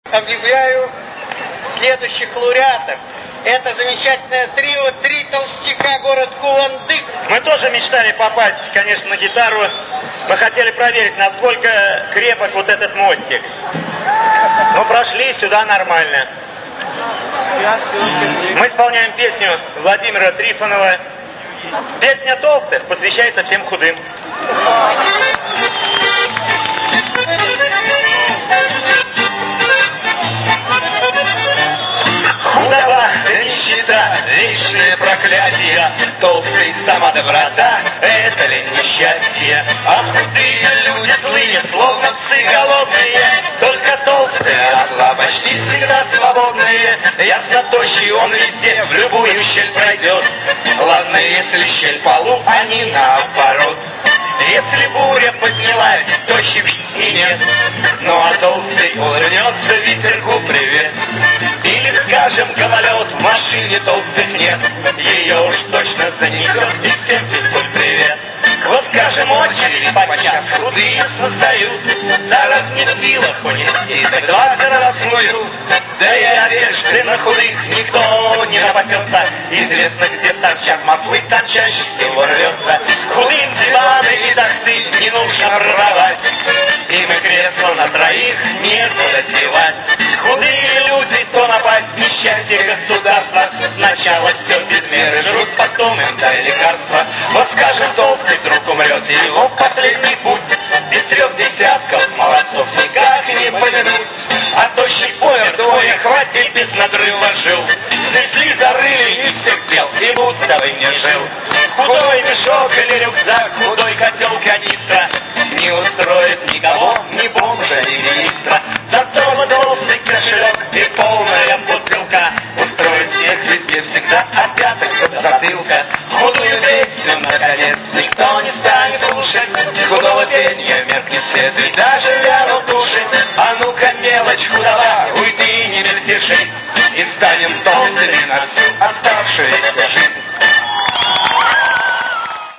Объявляю следующих лауреатов. Это замечательное трио «Три толстяка», город Куландык. Мы тоже мечтали попасть, конечно, на гитару. Мы хотели проверить, насколько крепок вот этот мостик. Но прошли сюда нормально. Мы исполняем песню Владимира Трифонова. Песня толстых посвящается всем худым. Худоба, нищета, вечное проклятие, толстый сама доброта, это ли несчастье? А худые люди злые, словно псы голодные, только толстые от зла почти всегда свободные. Ясно тощий он везде, в любую щель пройдет. Ладно, если щель полу, они наоборот. Если буря поднялась, тощий и нет. Ну а толстый улыбнется, ветерку привет. Или, скажем, гололед, в машине толстых нет. Ее уж точно занесет, и всем физкуль привет. Вот, скажем, очередь подчас худые создают. За раз не в силах унести, так 20 раз смоют. Да и одежды на худых никто не напасется. Известно, где торчат маслы, там чаще всего рвется. Худым диваны и тахты не нужно прорвать. Им и кресло на троих некуда девать. Худые люди, то напасть несчастье государства. Сначала все без меры жрут, потом им дай лекарства. Вот, скажем, толстый вдруг умрет, и его в последний путь без 3 десятков молодцов никак не помянуть. А тощий помер, двое хватит, без надрыва жил. Снесли, зарыли и всех дел, и будто бы не жил. Худой мешок или рюкзак, худой котел канистра не устроит никого, ни бомжа, ни министра. Зато толстый кошелек и полная бутылка устроит всех везде всегда, от пяток до затылка. Худую песню, наконец, никто не станет слушать. С худого пенья меркнет свет, и даже вянут души. А ну-ка, мелочь худова, уйди, не мельтеши, и станем толстыми на всю оставшуюся